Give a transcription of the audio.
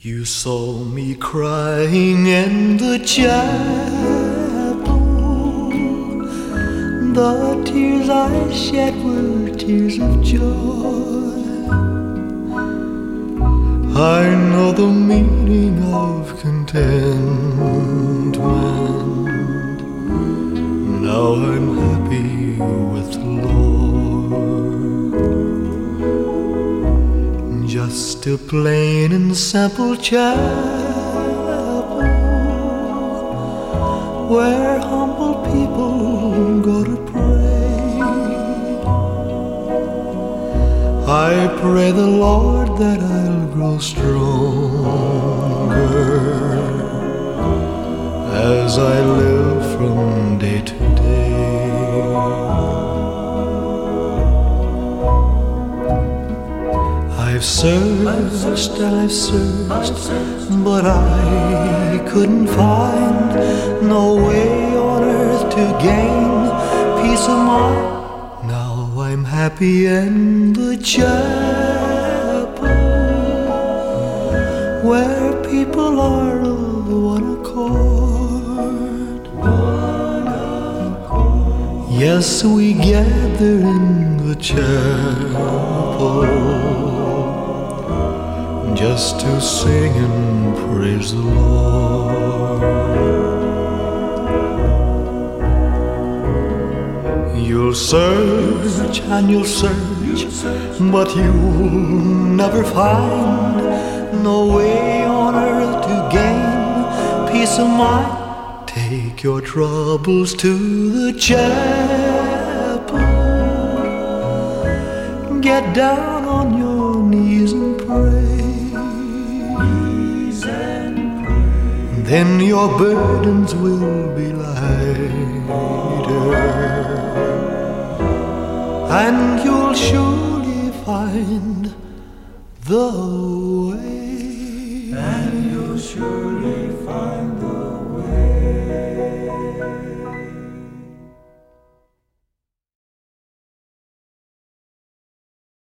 You saw me crying in the chapel. The tears I shed were tears of joy. I know the meaning of contentment. Now I'm happy with the Lord. Just a plain and simple chapel where humble people go to pray. I pray the Lord that I'll grow stronger as I live from day to day. I've searched and I've searched, but I couldn't find no way on earth to gain peace of mind. Now I'm happy in the chapel where people are of one accord. Yes, we gather in the chapel just to sing and praise the Lord. You'll search and you'll search, but you'll never find no way on earth to gain peace of mind. Take your troubles to the chapel. Get down on your knees and pray. Then your burdens will be lighter, and you'll surely find the way. And you'll surely